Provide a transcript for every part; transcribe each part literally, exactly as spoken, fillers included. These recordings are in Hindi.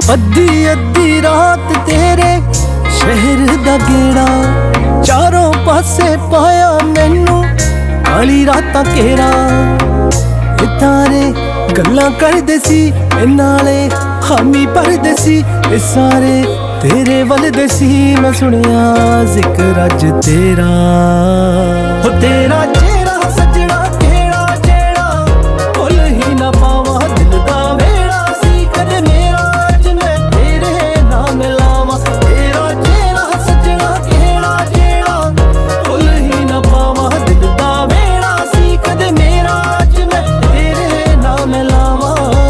अद्धी अद्धी रात तेरे शहर दा गेड़ा, चारों पासे पाया मैनू काली रातां घेरा। तारे गल्लां करदे सी नाले हामी भरदे सी, सारे तेरे वलदे सी। मैं सुनिया जिक्र अज तेरा, हो तेरा चेहरा सजना केड़ा जेड़ा भुल ही ना पावा दिल दा वेड़ा सी। कदे मेरा अज मैं तेरे नाम लावा, तेरा चेहरा सजना केड़ा जेड़ा भुल ही ना पावा दिल दा वेड़ा सी। कदे मेरा अज मैं तेरे नाम लावा।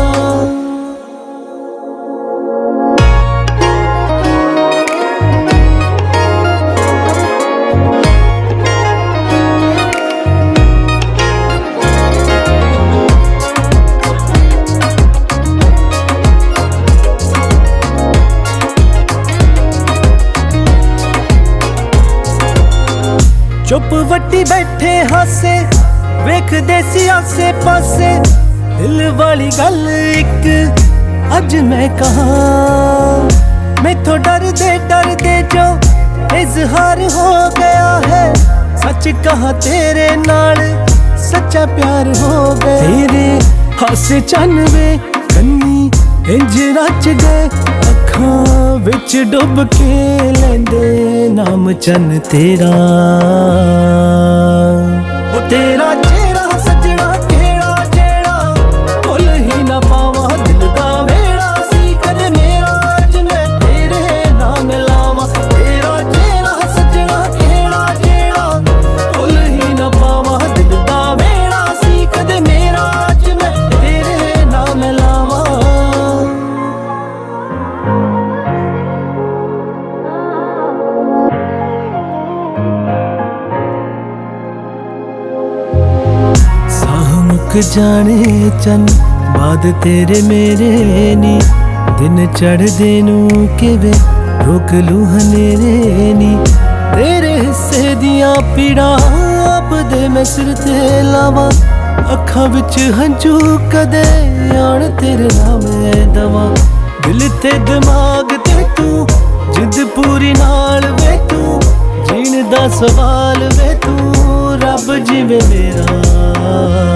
चुप वट्टी बैठे हासे वेखदे सी आसे पासे, दिल वाली गल एक अज मैं कहा। मैथों डरदे डरदे जो इजहार हो गया है, सच कहा तेरे नाल सच्चा प्यार हो गया। तेरे हासे चन्नवे कन्नी इंज रच गए, अखां विच डुब के लेंदे नाम चन्न तेरा। ओ तेरा चेहरा सजना केड़ा जेड़ा भुल ही ना पावा दिल दा वेड़ा सी। कदे मेरा अज मैं तेरे नाम लावा, तेरा चेहरा सजना केड़ा जेड़ा भुल ही ना पावा दिल दा वेड़ा सी। कदे मेरा अज मैं तेरे नाम लावा। मुक जाने चन बाद तेरे मेरे नी, दिन चढ़दे नू किवे रोक लू हनेरे नी। तेरे हिस्से दियां पीड़ा आप दे मैं सिर ते लावा, अखां विच हंझू कदे आण तेरे नाम दवा। दिल ते दिमाग ते तू जिद पूरी नाल वे तू, जीण दा सवाल वे तू रब जिवे मेरा।